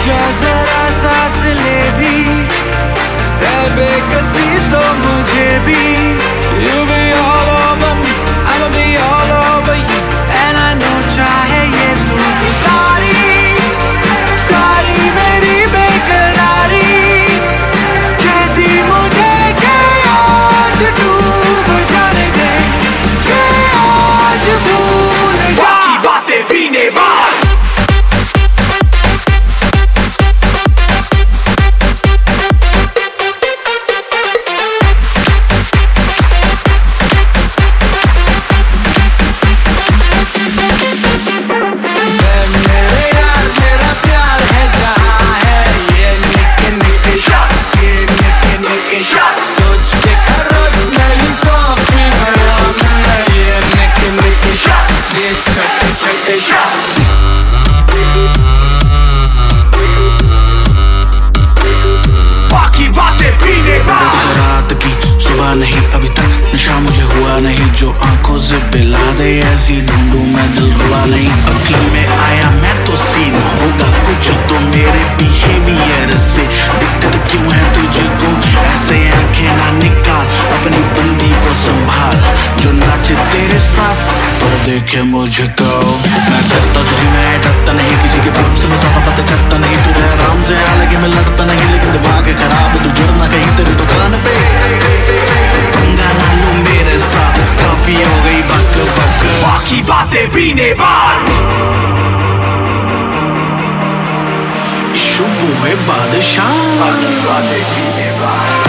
जा जरा सांस ले भी, है बेकसी तो मुझे भी। You be all over me, I'ma be all over you, and I know चाहे ये तू भी सारी सारी मेरी बेकरारी कहती मुझे कि आज डूब जाने दे, कि आज भूल जा बाकी बातें पीने बाद। नहीं अभी तक नशा मुझे हुआ नहीं, जो आंखों से पिला दे ऐसी ढूंढूं मैं दिल रुआ नहीं। अक्ल में आया मैं तो सीन होगा कुछ तो मेरे बिहेवियर से, दिक्कत क्यों है तुझको ऐसे आंखें ना निकाल, अपनी बंदी को संभाल जो नाचे तेरे साथ पर देखे मुझको। मैं करता तुझे मैं डरता नहीं, किसी के बाप से मैं ज्यादा बातें करता नहीं, तू आराम से हालांकि मैं लड़ता नहीं, लेकिन दिमाग खराब तू जरना कहीं तेरे दुकान पे मेरे साथ काफी हो गई बक बक बाकी बातें पीने बाद। शुभ हुए बादशाह बाकी बातें पीने बाद।